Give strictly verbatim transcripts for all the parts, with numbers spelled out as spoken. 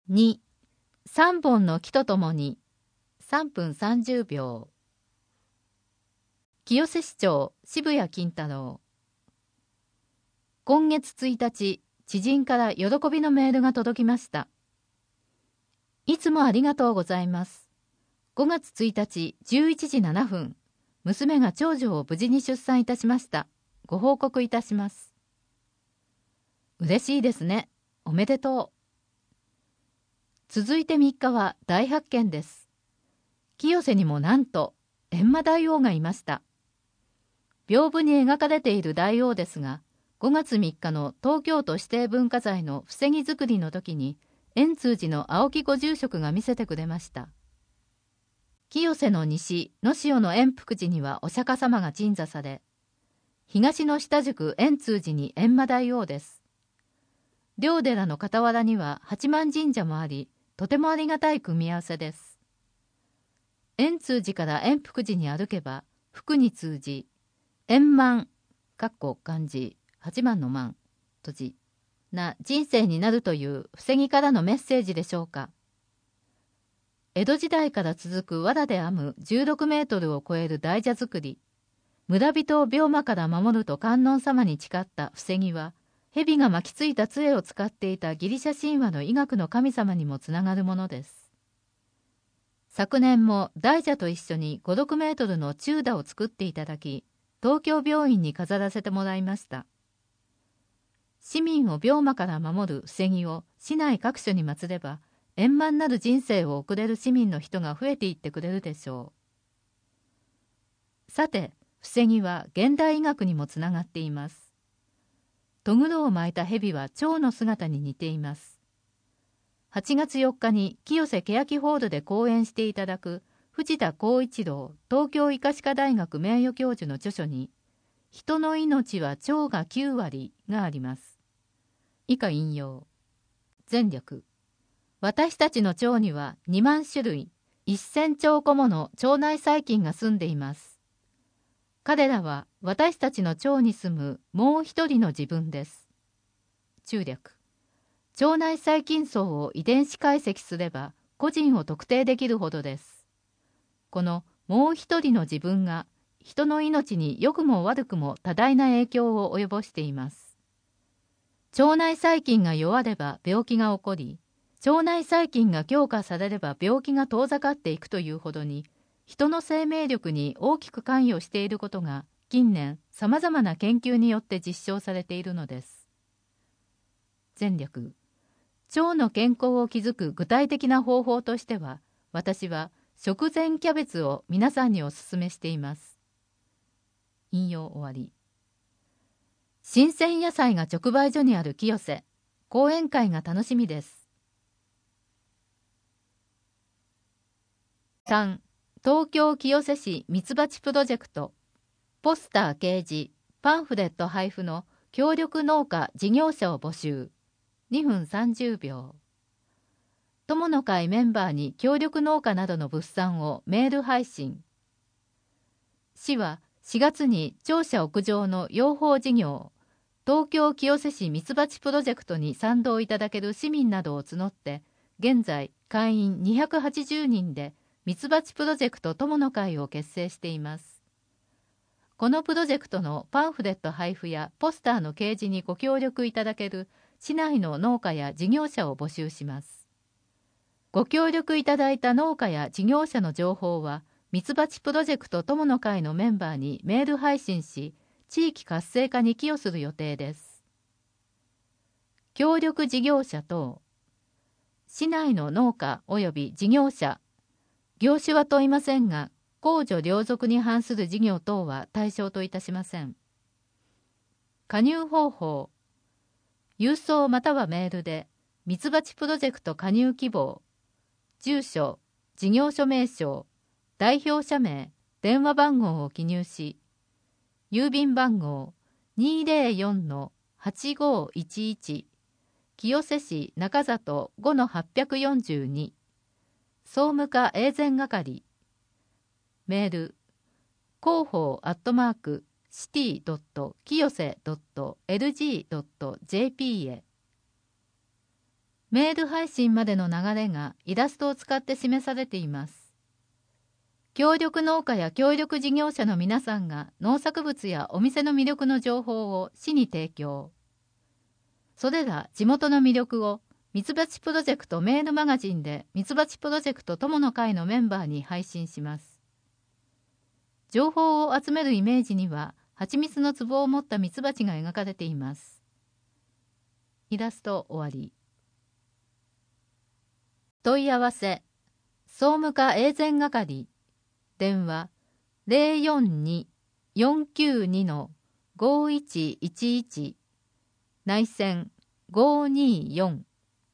に、さんぼんの木とともにさんぷんさんじゅうびょう。清瀬市長渋谷金太郎。今月ついたち、知人から喜びのメールが届きました。いつもありがとうございます。ごがつついたちじゅういちじななふん、娘が長女を無事に出産いたしました。ご報告いたします。嬉しいですね。おめでとう。続いてみっかは大発見です。清瀬にもなんと閻魔大王がいました。屏風に描かれている大王ですが、ごがつみっかの東京都指定文化財の防ぎ作りの時に、円通寺の青木ご住職が見せてくれました。清瀬の西、野潮の円福寺にはお釈迦様が鎮座され、東の下宿円通寺に閻魔大王です。両寺の傍らには八幡神社もあり、とてもありがたい組み合わせです。円通寺から円福寺に歩けば、福に通じ、円満、かっこ漢字、八幡の満、閉じ、な人生になるという防ぎからのメッセージでしょうか。江戸時代から続く藁で編むじゅうろくメートルを超える大蛇作り、村人を病魔から守ると観音様に誓った防ぎは、蛇が巻きついた杖を使っていたギリシャ神話の医学の神様にもつながるものです。昨年も大蛇と一緒にご、ろくメートルの中蛇を作っていただき、東京病院に飾らせてもらいました。市民を病魔から守る防ぎを市内各所に祀れば、円満なる人生を送れる市民の人が増えていってくれるでしょう。さて、防ぎは現代医学にもつながっています。とぐろを巻いた蛇は蝶の姿に似ています。はちがつよっかに清瀬欅ホールで講演していただく藤田浩一郎東京医科歯科大学名誉教授の著書に、人の命は蝶がきゅうわりがあります。以下引用。前略。私たちの腸にはにまんしゅるい、せんちょうこもの腸内細菌が住んでいます。彼らは私たちの腸に住むもう一人の自分です。中略。腸内細菌層を遺伝子解析すれば個人を特定できるほどです。このもう一人の自分が人の命に良くも悪くも多大な影響を及ぼしています。腸内細菌が弱れば病気が起こり、腸内細菌が強化されれば病気が遠ざかっていくというほどに、人の生命力に大きく関与していることが近年さまざまな研究によって実証されているのです。前略。腸の健康を築く具体的な方法としては、私は食前キャベツを皆さんにお勧めしています。引用終わり。新鮮野菜が直売所にある清瀬、講演会が楽しみです。さん、東京清瀬市ミツバチプロジェクト、ポスター掲示、パンフレット配布の協力農家事業者を募集。にふんさんじゅうびょう。友の会メンバーに協力農家などの物産をメール配信。市はしがつに庁舎屋上の養蜂事業、東京清瀬市ミツバチプロジェクトに賛同いただける市民などを募って、現在会員にひゃくはちじゅうにんでミツバチプロジェクト友の会を結成しています。このプロジェクトのパンフレット配布やポスターの掲示にご協力いただける市内の農家や事業者を募集します。ご協力いただいた農家や事業者の情報は、ミツバチプロジェクト友の会のメンバーにメール配信し、地域活性化に寄与する予定です。協力事業者等、市内の農家及び事業者、業種は問いませんが、公序良俗に反する事業等は対象といたしません。加入方法、郵送またはメールで、ミツバチプロジェクト加入希望、住所、事業所名称、代表者名、電話番号を記入し、郵便番号 にーぜろよんのはちごいちいち、清瀬市中里 ごのはっぴゃくよんじゅうに、総務課永全係、メール、広報アットマーク、シティドット清瀬ドットエルジードットジェーピー へ。 メール配信までの流れがイラストを使って示されています。協力農家や協力事業者の皆さんが農作物やお店の魅力の情報を市に提供。それら地元の魅力をミツバチプロジェクトメールマガジンでミツバチプロジェクト友の会のメンバーに配信します。情報を集めるイメージには蜂蜜の壺を持ったミツバチが描かれています。イラスト終わり。問い合わせ総務課永全係電話 ゼロよんに よんきゅうに ごいちいちいち 内線ごによん。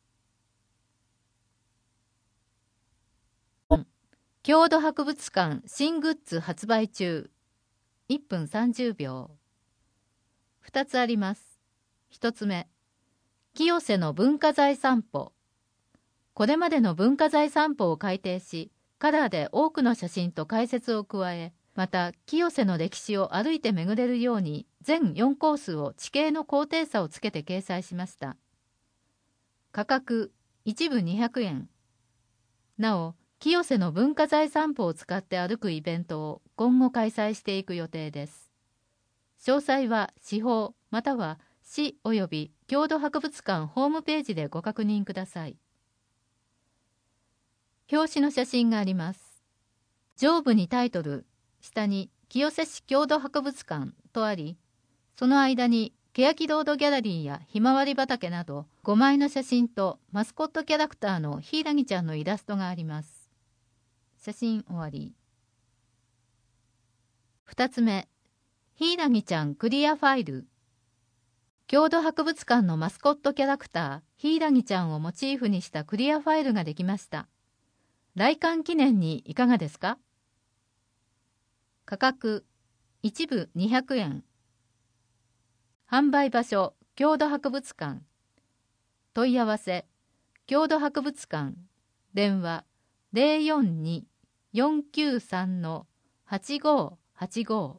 郷土博物館新グッズ発売中。いっぷんさんじゅうびょう。ふたつあります。ひとつめ、清瀬の文化財散歩。これまでの文化財散歩を改訂し、カラーで多くの写真と解説を加え、また清瀬の歴史を歩いて巡れるように全よんコースを地形の高低差をつけて掲載しました。価格一部にひゃくえん。なお、清瀬の文化財散歩を使って歩くイベントを今後開催していく予定です。詳細は市法または市及び郷土博物館ホームページでご確認ください。表紙の写真があります。上部にタイトル、下に清瀬市郷土博物館とあり、その間に欅ロードギャラリーやひまわり畑などごまいの写真とマスコットキャラクターのひいらぎちゃんのイラストがあります。写真終わり。ふたつめ、ひいらぎちゃんクリアファイル。郷土博物館のマスコットキャラクターひいらぎちゃんをモチーフにしたクリアファイルができました。来館記念にいかがですか？価格一部にひゃくえん。販売場所郷土博物館。問い合わせ郷土博物館電話 ゼロよんに よんきゅうさん はちごはちご。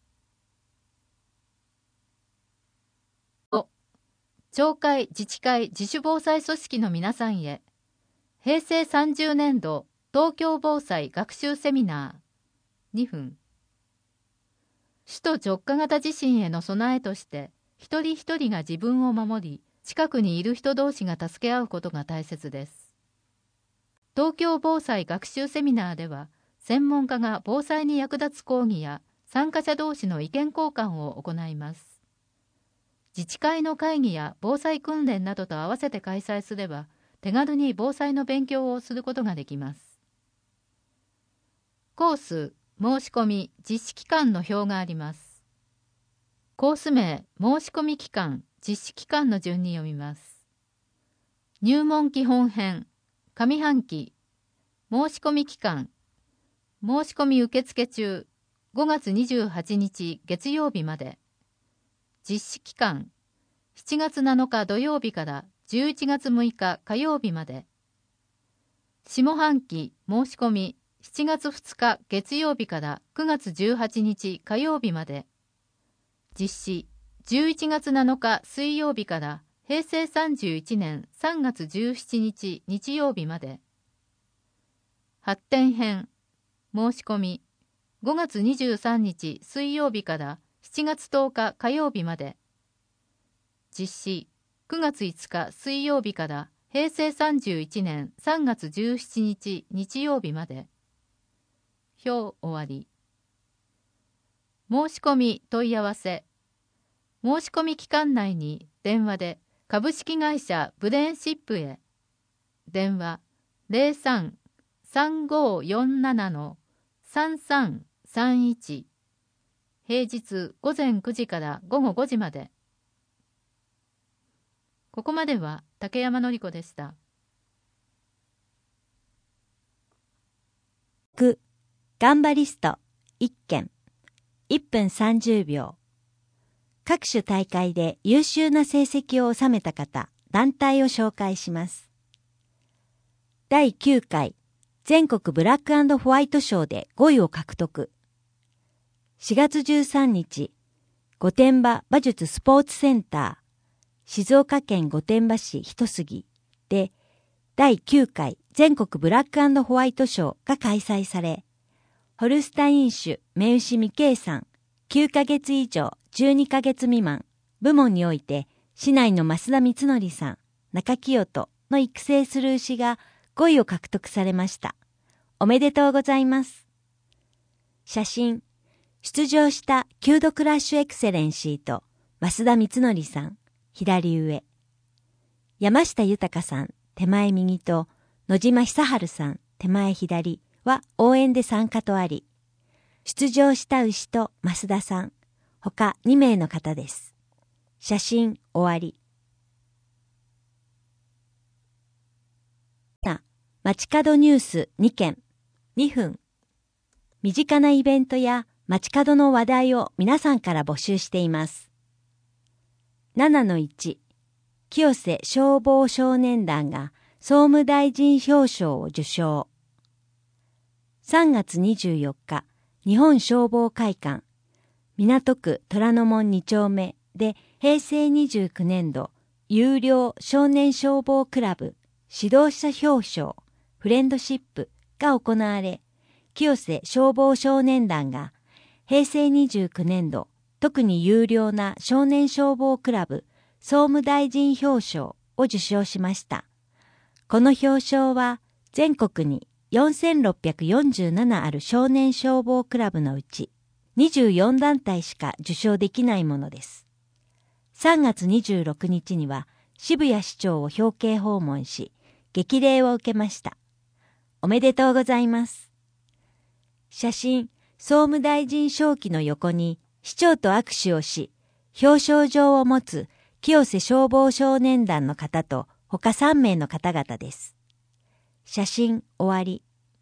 ご町会自治会自主防災組織の皆さんへ、平成さんじゅうねんど東京防災学習セミナーにふん。首都直下型地震への備えとして一人一人が自分を守り、近くにいる人同士が助け合うことが大切です。東京防災学習セミナーでは、専門家が防災に役立つ講義や参加者同士の意見交換を行います。自治会の会議や防災訓練などと合わせて開催すれば、手軽に防災の勉強をすることができます。コース、申し込み、実施期間の表があります。コース名、申し込み期間、実施期間の順に読みます。入門基本編、上半期、申し込み期間、申し込み受付中、ごがつにじゅうはちにち月曜日まで。実施期間、しちがつなのか土曜日からじゅういちがつむいか火曜日まで。下半期申し込み、しちがつふつか月曜日からくがつじゅうはちにち火曜日まで。実施、じゅういちがつなのか水曜日からへいせいさんじゅういちねんさんがつじゅうしちにち日曜日まで。発展編、申し込み、ごがつにじゅうさんにち水曜日からしちがつとおか火曜日まで。実施、くがついつか水曜日からへいせいさんじゅういちねんさんがつじゅうしちにち日曜日まで。表終わり。申し込み問い合わせ。申し込み期間内に電話で株式会社ブレーンシップへ。電話 ゼロさん さんごよんなな さんさんさんいち。平日ごぜんくじからごごごじまで。ここまでは竹山典子でした。 く頑張リストいっけんいっぷんさんじゅうびょう。各種大会で優秀な成績を収めた方、団体を紹介します。だいきゅうかい全国ブラック&ホワイト賞でごいを獲得。しがつじゅうさんにち、御殿場馬術スポーツセンター、静岡県御殿場市一杉でだいきゅうかい全国ブラック&ホワイト賞が開催され、ホルスタイン種雌牛未計算きゅうかげつ以上じゅうにかげつ未満部門において、市内の増田光則さん、中清人の育成する牛がごいを獲得されました。おめでとうございます。写真、出場したキュードクラッシュエクセレンシーと増田光則さん、左上。山下豊さん、手前右と野島久春さん、手前左は応援で参加とあり、出場した牛と増田さん、他にめいの方です。写真終わり。街角ニュースにけん、にふん。身近なイベントや街角の話題を皆さんから募集しています。ななのいち、清瀬消防少年団が総務大臣表彰を受賞。さんがつにじゅうよっか、日本消防会館、港区虎ノ門にちょうめでへいせいにじゅうきゅうねんど有料少年消防クラブ指導者表彰フレンドシップが行われ、清瀬消防少年団がへいせいにじゅうきゅうねんど特に有料な少年消防クラブ総務大臣表彰を受賞しました。この表彰は全国によんせんろっぴゃくよんじゅうななある少年消防クラブのうちにじゅうよんだんたいしか受賞できないものです。さんがつにじゅうろくにちには渋谷市長を表敬訪問し、激励を受けました。おめでとうございます。写真、総務大臣賞旗の横に市長と握手をし、表彰状を持つ清瀬消防少年団の方と他さんめいの方々です。写真終わり。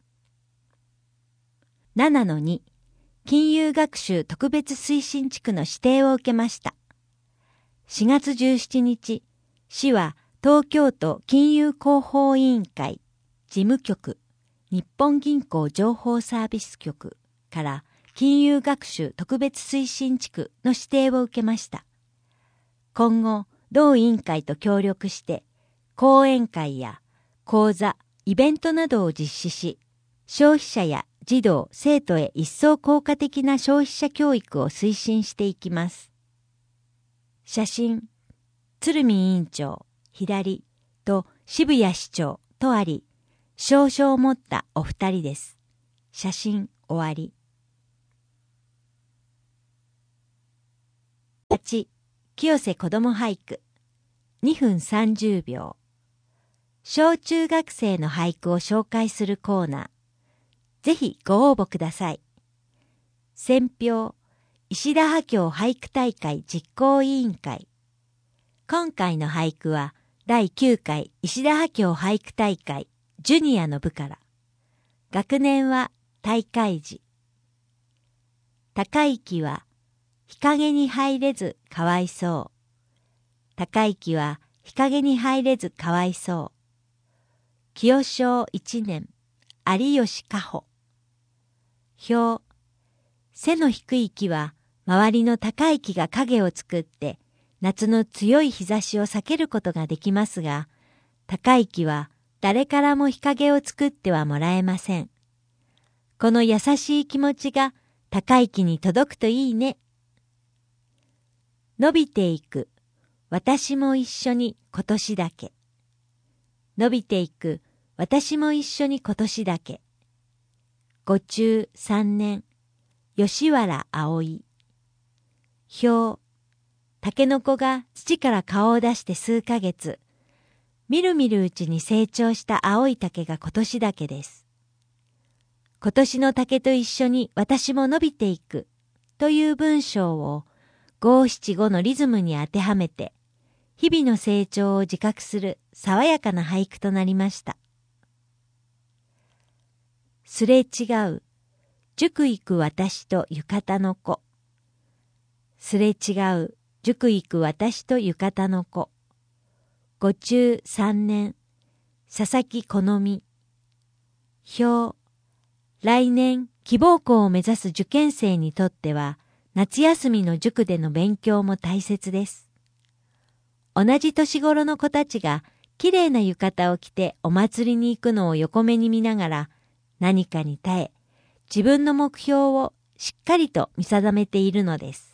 ななのに、金融学習特別推進地区の指定を受けました。しがつじゅうしちにち、市は東京都金融広報委員会事務局日本銀行情報サービス局から金融学習特別推進地区の指定を受けました。今後、同委員会と協力して講演会や講座、イベントなどを実施し、消費者や児童、生徒へ一層効果的な消費者教育を推進していきます。写真、鶴見委員長、左と渋谷市長とあり、証書を持ったお二人です。写真終わり。はち、清瀬子ども俳句、にふんさんじゅうびょう。小中学生の俳句を紹介するコーナー。ぜひご応募ください。選評、石田波郷俳句大会実行委員会。今回の俳句はだいきゅうかい石田波郷俳句大会ジュニアの部から。学年は大会時。高息は日陰に入れずかわいそう。高息は日陰に入れずかわいそう。清正一年、有吉加穂。表、背の低い木は周りの高い木が影を作って夏の強い日差しを避けることができますが、高い木は誰からも日陰を作ってはもらえません。この優しい気持ちが高い木に届くといいね。伸びていく、私も一緒に今年だけ。伸びていく、私も一緒に今年だけ。ご中三年、吉原葵。表、タケノコが土から顔を出して数ヶ月、みるみるうちに成長した青い竹が今年だけです。今年の竹と一緒に私も伸びていくという文章を五七五のリズムに当てはめて、日々の成長を自覚する爽やかな俳句となりました。すれ違う、塾行く私と浴衣の子。すれ違う、塾行く私と浴衣の子。ご中三年、佐々木好み。表、来年希望校を目指す受験生にとっては、夏休みの塾での勉強も大切です。同じ年頃の子たちがきれいな浴衣を着てお祭りに行くのを横目に見ながら、何かに耐え、自分の目標をしっかりと見定めているのです。